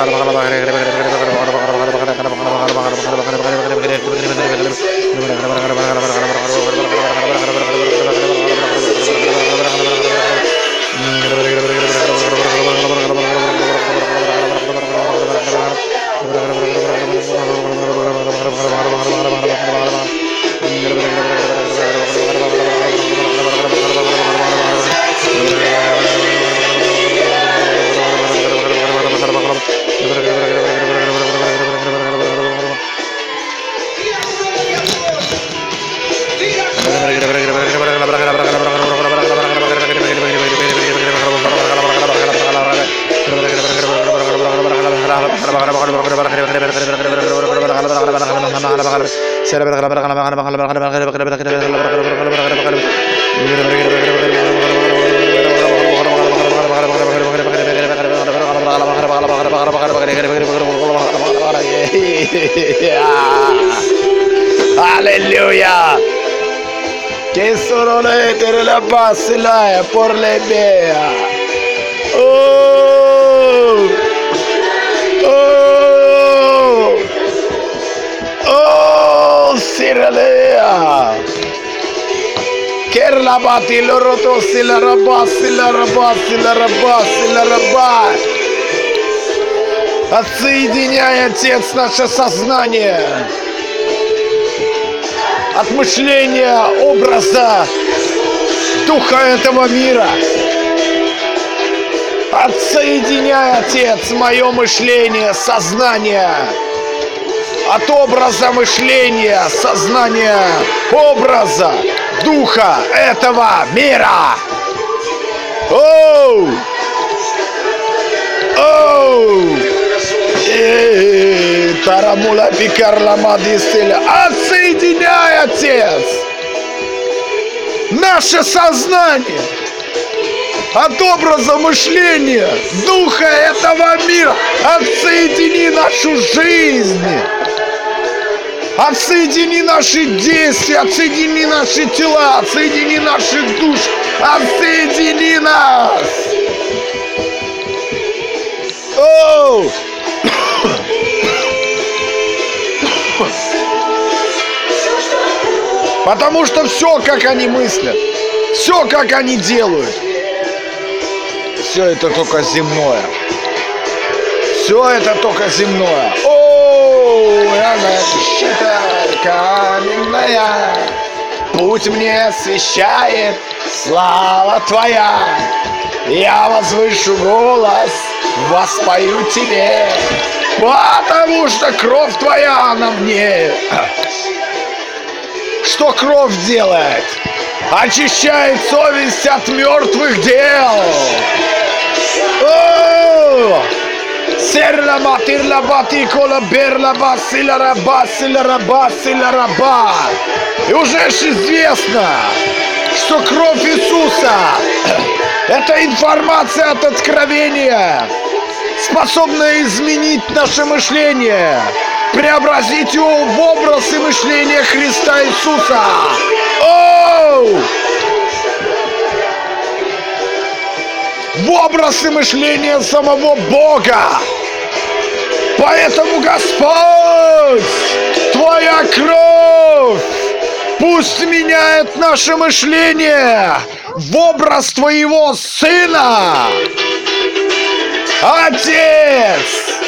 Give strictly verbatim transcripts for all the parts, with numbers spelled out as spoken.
Alleluia! Che sono le tere la bassila por le bea. Oh! Oh! Oh! Siralea! Ker la bati lo roto sila rabassi la rabassi la rabassi la rabassi. Отсоединяй, Отец, наше сознание от мышления, образа, духа этого мира. Отсоединяй, Отец, мое мышление, сознание от образа мышления, сознания, образа, духа этого мира. Оу! Оу! Тарамула пикарла мадиселя. Отсоединяй, Отец, наше сознание от образа мышления, духа этого мира. Отсоедини нашу жизнь. Отсоедини наши действия, отсоедини наши тела, отсоедини наши души. Отсоедини нас. Оу! Потому что все, как они мыслят, все, как они делают, все это только земное. Все это только земное. О, она щита каменная, путь мне освещает слава Твоя. Я возвышу голос, воспою Тебе, потому что кровь Твоя на мне. Что кровь делает? Очищает совесть от мертвых дел. О! Серла матирла батикола берла басила раба сила раба сила раба. И уже ж известно, что кровь Иисуса — это информация от откровения, способная изменить наше мышление, преобразить его в образ и мышление Христа Иисуса. Оу! В образ и мышление самого Бога. Поэтому, Господь, Твоя кровь пусть меняет наше мышление в образ Твоего Сына. Отец,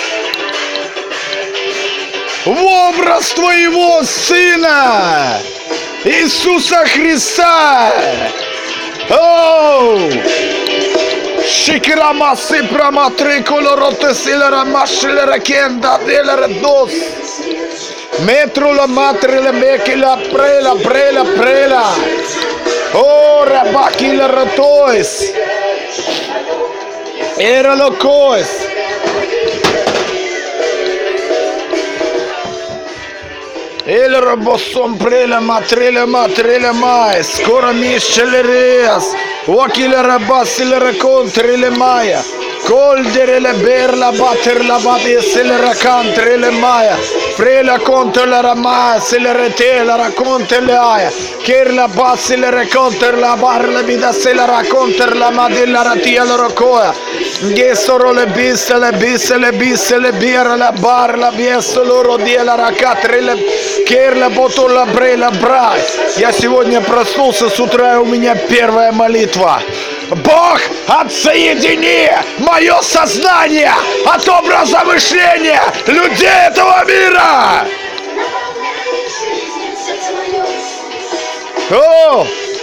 в образ Твоего Сына Иисуса Христа. Оу! Шикрамасы проматры колороты силера машилера кенда делера дос. Метрула матрила мекила прела прела прела. О, рабакила ратоис. Era locоис. Il robossom prela matrela matrela mai. Скоро мисчелериас. Окиле рабасиле раконтреле мая. Кольдереле берла батерла бадиселе ракантреле мая. Prela conta la rama, se le rete, la racconta le aia. Che la bassa le racconta la barra la vita se la racconta la madella ratia la rocoa. Che sono le bisse, le bisse, le bisse, le birra, la barra, la biessa, loro dia la ракатри, керла, ботула, брейла, брай. Я сегодня проснулся с утра, у меня первая молитва. Бог, отсоедини мое сознание от образа мышления людей этого мира. О!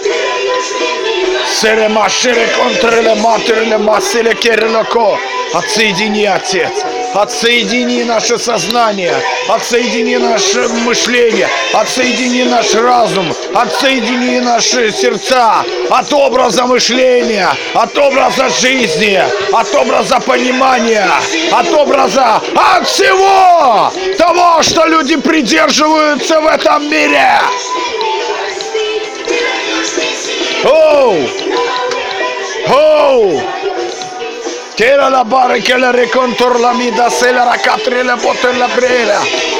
Сере машире контреле матереле масселе керелоко. Отсоедини, Отец. Отсоедини наше сознание, отсоедини наше мышление, отсоедини наш разум, отсоедини наши сердца от образа мышления, от образа жизни, от образа понимания, от образа, от всего того, что люди придерживаются в этом мире. Оу! Оу! Che era la barra che la recontor la mida se la racatri la botte la brera.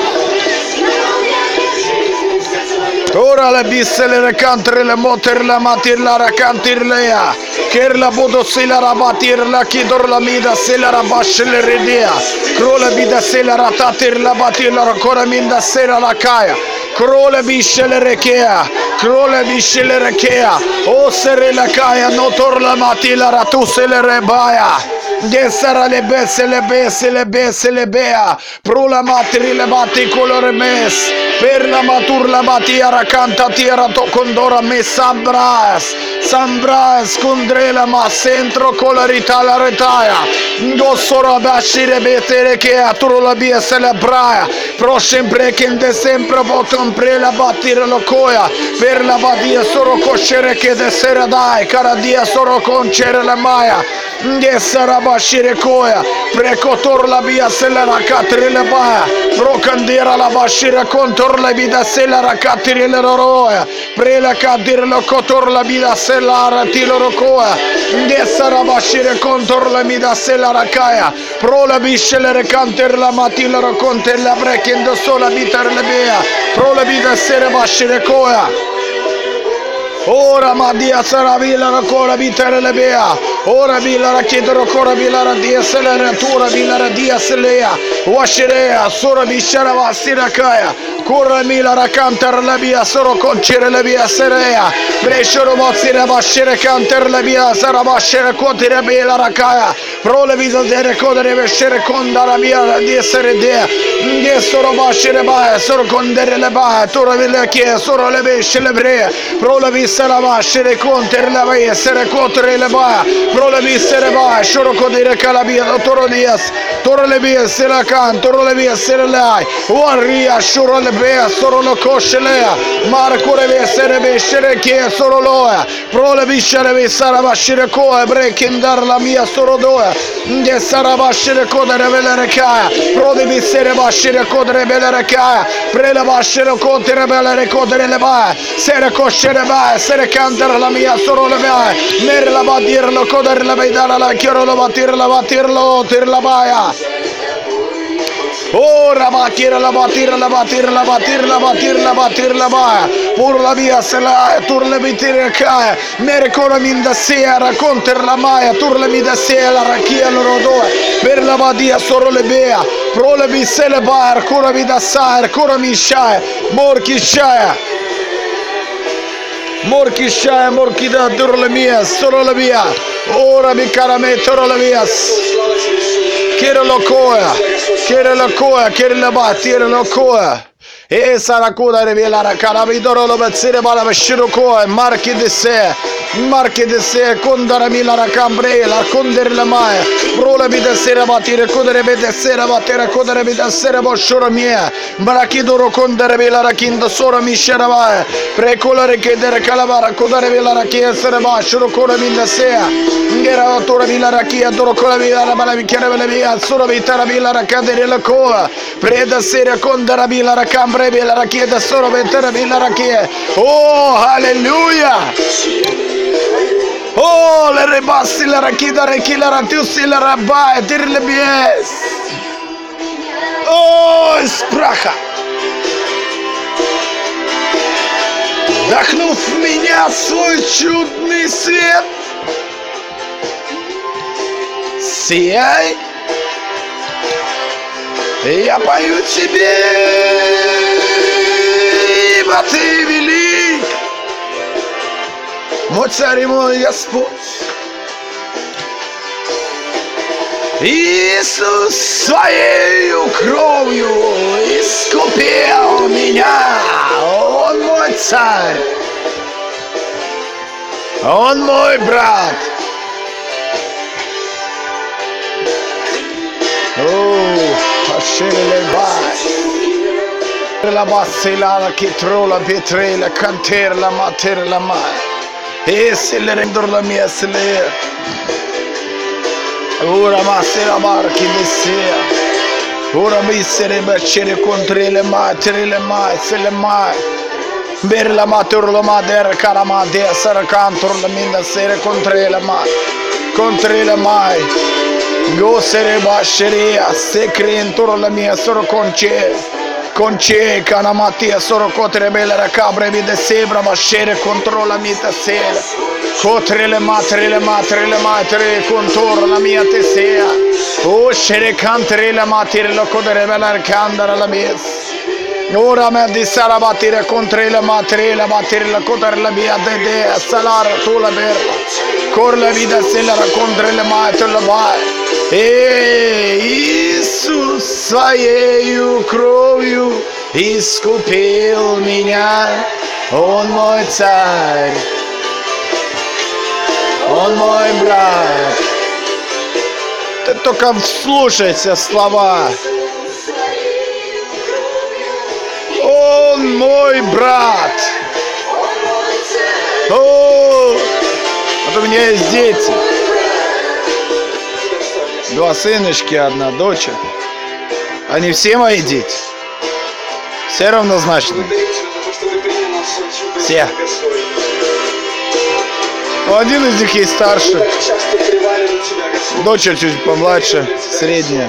Ora la bisse le recantre le moter la matir la racantir lea. Che la bodo se la rabatir la chidor la mida se la rabasce le redea. Crola bida se la ratatir la batir la racora minda se la caia. Crole bisce le rechea, crole bisce le rechea. O sere la caia notor la mati la ratu se le rebaia. Che sarà le besse, le besse, le besse, le bea. Pro la matri le batti colore mes. Per la matur la batia racanta tira to condora me sambras. Sambras condre la ma centro colorità la retaia. Gossoro bascire betere che a turo la bia se la braia. Pro sempre che in de sempre potom pre la battire lo coia. Per la badia soro coscere che de sera dai. Cara dia soro concere la maia. Che sarà bascire coia. Precotor la bia se la racatri le baia. Pro candira la bascire contor la vida se la racatri le roia. Pre la cadire lo cotor la vida se la ratilo rocoia. Che sarà bascire contor la vida se la racaia. Pro la bisce le recanter la matila roconte la brecchendo sola bitar le bea. Pro la vida se la bascire coia. Ora ma dia sarà villa ancora bitere le bea. Ora villa la chiedere ancora villa la dia se la natura villa la dia se lea. Washerea sora bishara vasira kaya. Corra mila racanter la via soro concere la via serea. Brescioro mozzire bascere canter la via sarà bascere contire bella racaya. Pro le visa de recodere vescere conda la via di essere dea. Che soro bascere bae soro condere le bae. Tora villa che soro le vesce le brea. Pro la vista la bascere conter la via essere contire le bae. Pro le vissere bae soro condire calabia toro dias. Toro le via se la can toro le via se le lai. Warria soro le bea soro lo cosce lea. Marco le essere vescere che soro loa. Pro le viscere vissara bascere coe breaking dar la mia soro doa. Che sarà bascere codere velere caia. Pro di vissere bascere codere velere caia. Pre la bascere contere velere codere le bae. Sere coscere bae. Sere cantare la mia soro le bae. Mere la badirlo codere la baidara la chiaro la batirla batirlo tir la baia. Ora battere la battere la battere la battere la battere la battere la baia. Pur la via se la tur le bitire cae. Mere cora minda sea racconter la maia. Tur le mida sea la rachia loro doe. Per la badia soro le bea. Pro le bisse le baia. Cora vida saer. Cora mi sciae. Morchi sciae. Morchi sciae. Morchi da dur le mia. Soro le via. Ora mi cara me toro le via. Chiede lo coa, chiede lo coa, chiede la bat, chiede lo coa. E sarà coda rivela la carabidoro lo bezzere bala vesciro coa, marchi di sé, marchi di sé, condara mila la cambrela, condere la mai, rola vita sera battere, codere vede sera battere, codere vita sera boscioro mia, marachidoro condere vela la kinda sora miscera vai, precolare chiedere calavara, codere vela la chia sera bascioro cora minda sea, ngera tora vila la chia, doro cola vila la bala vicchiere vela via, sora vita la vila la cadere la coa, preda sera condara vila la cambrela, la racchietta solo ventere la racchietta. Oh, alleluia! Oh, le rebassi la racchietta, racchi la ratiussi la rabai, dir le bies. Oh, spracha! вдохнув в меня свой чудный свет. Сияй, я пою тебе, ибо ты велик, мой царь и мой Господь. Иисус своею кровью искупил меня. Он мой царь, он мой брат. О, la bassila la chitrola pietrela canter la mater la mai e se le rendor la mia sele ora massera barchi desea ora mi sere bacere contro le mater le mai se le mai ber la matur la mader carama de sar cantor la minda sere contro le mai contro le mai gosere basheria se crentor la mia soro conce Conce canamatia soro cotre bella racabre vide sebra mascere controlla mia sera cotre le matre le matre le matre contorno la mia tesea o scere cantere la matire lo codere bella candara la mia ora me di sara battere contro le matre la battere la codere la mia de salar tu la berla cor la vida se la contro le matre la vai e Иисус своею кровью искупил меня. Он мой царь, он мой брат. Ты только вслушайся в слова. Он мой брат. О, вот у меня есть дети. Два сыночки, одна дочь. Они все мои дети. Все равнозначны. Все. Но один из них есть старше. Дочь чуть помладше, средняя.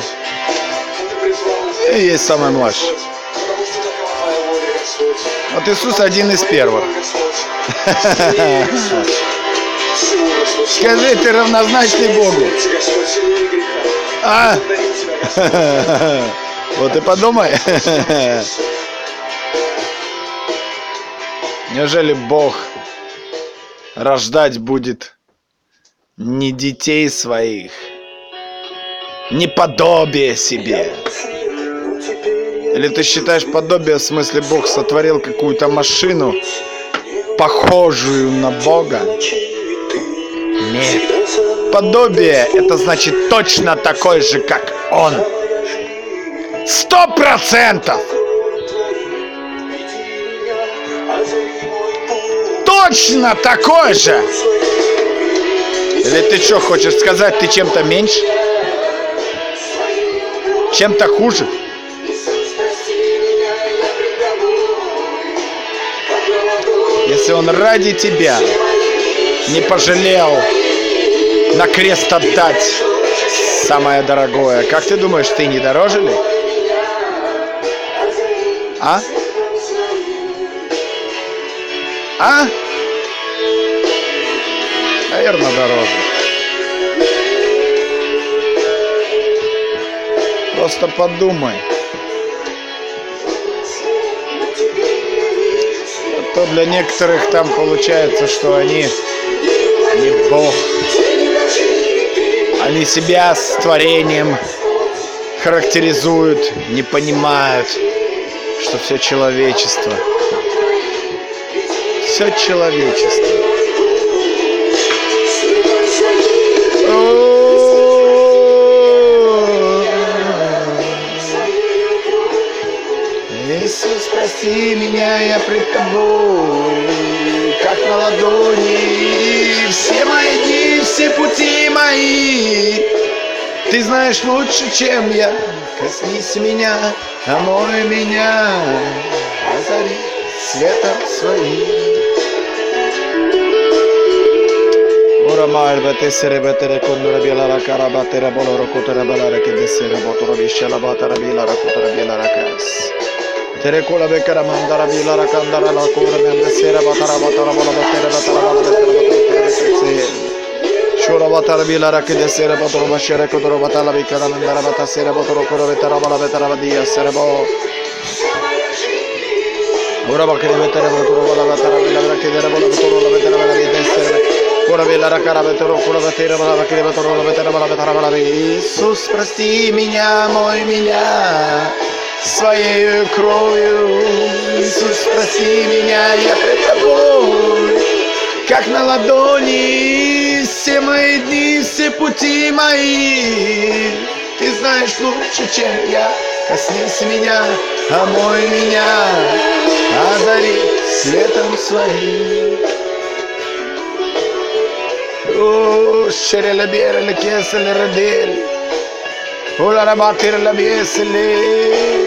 И есть самая младшая. Вот Иисус один из первых. Скажи, ты равнозначный Богу. А? Вот и подумай. Неужели Бог рождать будет не детей своих, не подобие себе? Или ты считаешь подобие, в смысле Бог сотворил какую-то машину, похожую на Бога? Нет. Подобие — это значит точно такой же, как Он. Сто процентов. Точно такой же. Или ты что, хочешь сказать, ты чем-то меньше? Чем-то хуже? Если Он ради тебя не пожалел на крест отдать самое дорогое, как ты думаешь, ты не дороже ли? А? А? Наверное, дороже. Просто подумай. А то для некоторых там получается, что они не Бог. Они себя с творением характеризуют, не понимают, что все человечество, все человечество. Иисус, прости меня, я пред тобой, как на ладони, все мои дни, все пути мои. Ты знаешь лучше, чем я. Коснись меня, омой меня, озари светом своим. Oramai vetessere vetere con la biela la cara battere boloro cotere balare che dessere botoro visce la battere biela la cotere biela la cas. Terekola bekara mandara bilara kandara la kura mende sera batara batara bala batara batara bala batara batara. Shura batara bilara kede sera batara bashara kodoro batala bikara mandara batara sera batara kura batara bala batara badia sera bo. Ora bakere batara batara bala batara bilara kede bala batara batara bala bide sera. Kura bilara kara batara kura batara bala bakere batara batara bala batara bala. Иисус, прости меня, мой меня. Своей кровью, Иисус, прости меня, я пред тобой, как на ладони, все мои дни, все пути мои. Ты знаешь лучше, чем я, коснись меня, омой меня, озари светом своим. О, шерела берела кесела радель, ола рабатер la biesele.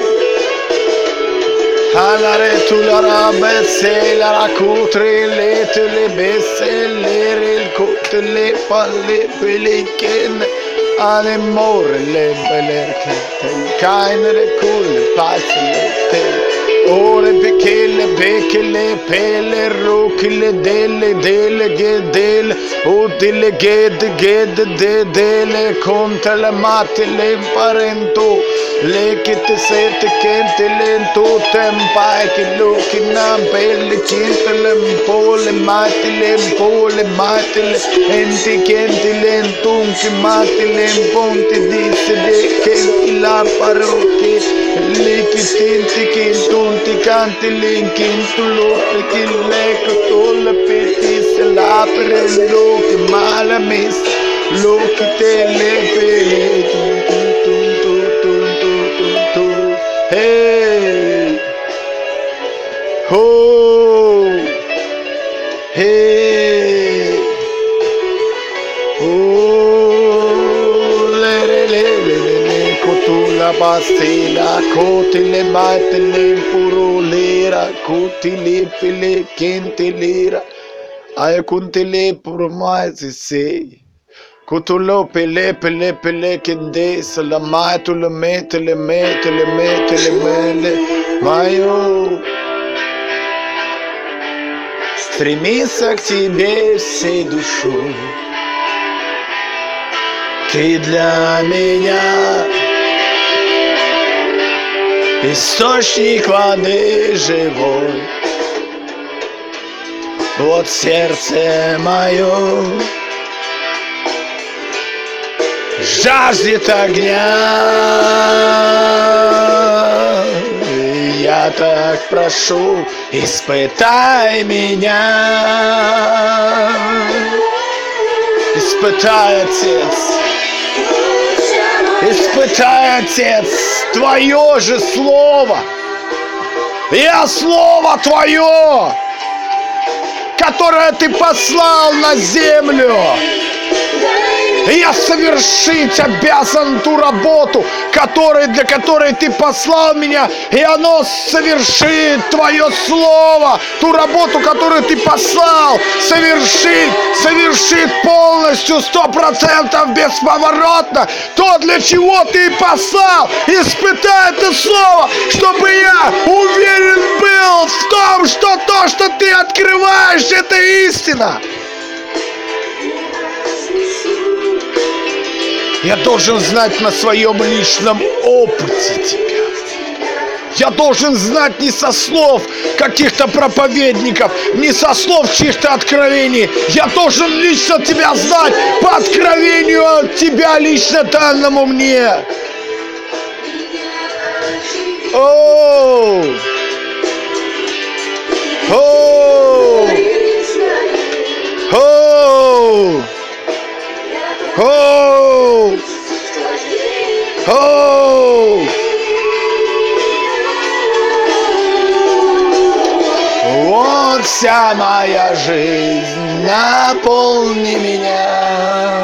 Alare tu la rabesse la racutre le te le besse le rel cote le palle peliken ale more le belerke keine le cool passe ore bekele bekele pele rokile dele dele gedel o dele ged ged de dele conta la mate le parento le che te sete che te lento tempai che lo che nam pelle che te le pole mate le pole mate le enti che te lento che mate le ponte disse de che la parroche le che tenti che tonti canti le che tu lo che le che tu le peti se la prendo che mala mes lo che te le pele. Hey, oh, hey, oh, le le le le le, cotula pastela, cotile batele puro lera, cotile pele quente lera, ai contile puro mais sei. Kutulo pele pele pele kende salama tu le mete le mete le mete le mele мою. Стремиться к тебе всей душой. Ты для меня источник воды живой. Вот сердце мое жаждет огня. Я так прошу, испытай меня. Испытай, Отец. Испытай, Отец, Твое же Слово. Я Слово Твое, которое Ты послал на землю. Я совершить обязан ту работу, которой, для которой Ты послал меня, и оно совершит Твое Слово, ту работу, которую Ты послал, совершит, совершит полностью, сто процентов бесповоротно, то, для чего Ты послал. Испытай это Слово, чтобы я уверен был в том, что то, что Ты открываешь, это истина. Я должен знать на своем личном опыте Тебя. Я должен знать не со слов каких-то проповедников, не со слов чьих-то откровений. Я должен лично Тебя знать по откровению от Тебя, лично данному мне. О! О! О! О! О! Вот вся моя жизнь, наполни меня.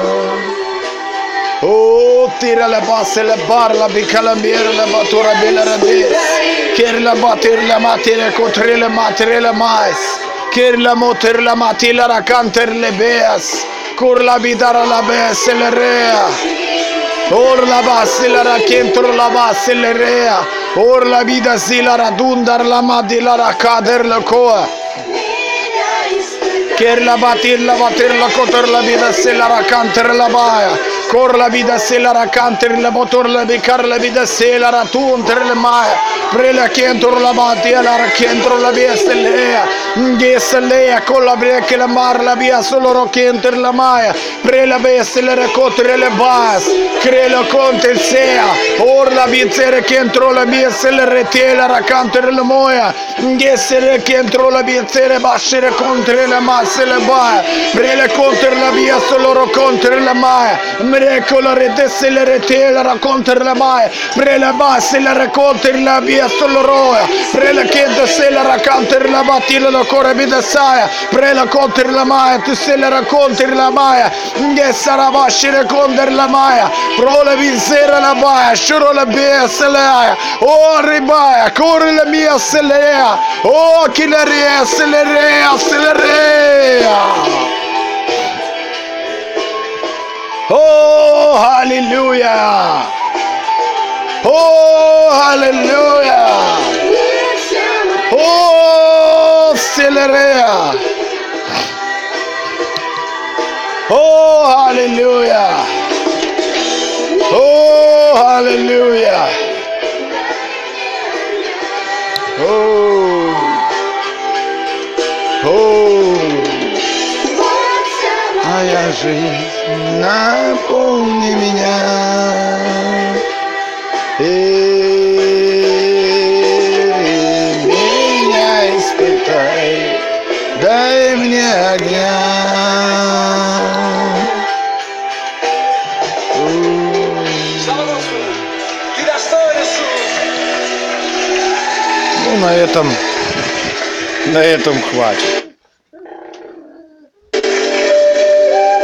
О, тира la base la bar la bicalamiera la batura bella rabes. Ker la bater la matera cotre la matera la mais. Ker la moter la matila la canter le beas. Cur la bidara la bes le rea. Or la base la raquentro la base le rea. Or la vida sila radundar la madila rakader la koa. Ker la batir la batir la kotor la vida sila rakanter la baya. Cor la vida sila rakanter la motor la bikar la vida sila ratunter la maya. Prela kentor la batia la rakentro la via selea. Geselea con la breke la mar la via solo rokenter la maya. Prela besele recotre le bas. Crelo conte sea. Or la bizere kentro la via sele retela rakanter la moya. Gesele kentro la bizere bashere contre la masse le baya. Prela conter la via solo contre la maya. Mrecola rete sele retela raconter la maya. Prela basse la raconter la via solo roya. Prela kente sele racanter la batila la core vida saia. Prela conter la maya. Tu sele raconter la maya. Gesara bashere conter la maya. Prole visera la baia. Shuro la bia selea. Oh ribaya. Corre la mia selea. Oh chi la rea selerea selerea. Oh, hallelujah. Oh, hallelujah. Oh, celerea. Oh, hallelujah. Oh, hallelujah. Oh. Oh. Моя жизнь, напомни меня, и меня испытай, дай мне огня. Ну, на этом, на этом хватит.